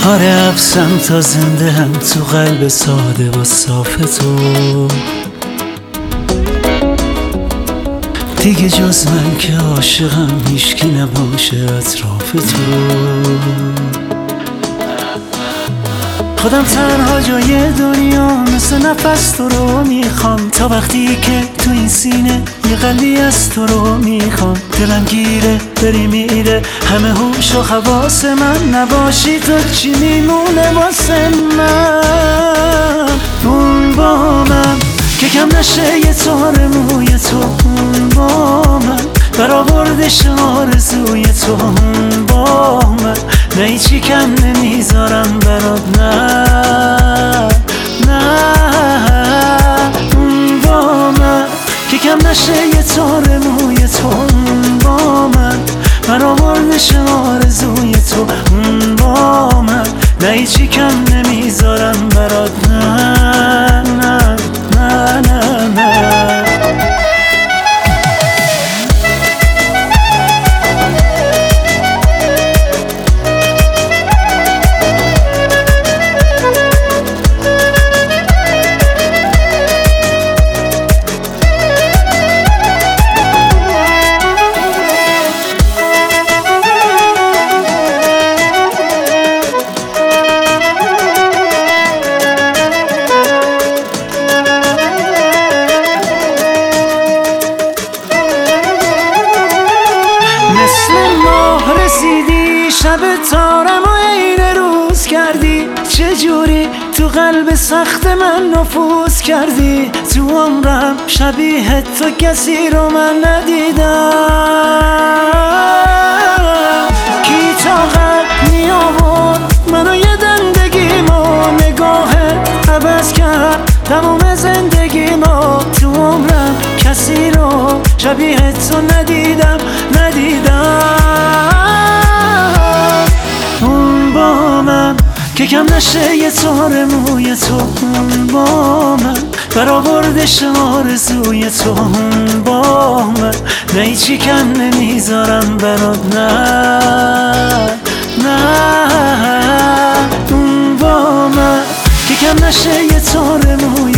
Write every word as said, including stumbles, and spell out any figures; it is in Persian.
آره افسم تا زنده هم تو قلب ساده و صاف تو، دیگه جز من که عاشقم هیچکی نباشه اطراف تو. خودم تنها جای دنیا مثل نفس تو رو میخوام، تا وقتی که تو این سینه یه قلبی از تو رو میخوام. دلم گیره بری میره همه هوش و حواس من، نباشی تو چی میمونه واسه من؟ اون با من که کم نشه یه تار موی تو، اون با من برآوردش آرزوی تو، اون با من نه هیچی کم نمیذارم برات، نه نه. اون با من که کم نشه یه تار موی تو، اون با من برآوردش آرزوی تو، اون با من نه هیچی کم نمیذارم برات، نه نه نه نه نه. مثل ماه رسیدی شب تارم و عین روز کردی، چجوری تو قلب سخت من نفوذ کردی. تو عمرم شبیه تو کسی رو من ندیدم، کی طاقت می آورد منو یه دندگیمو، نگاهت عوض کرد تموم زندگیمو. تو عمرم کسی رو شبیه تو ندیدم ندیدم. اون با من که کم نشه یه تار موی تو، اون با من برآوردش آرزوی تو، اون با من نه هیچی کم نمیذارم برات، نه نه. اون با من که کم نشه یه تار موی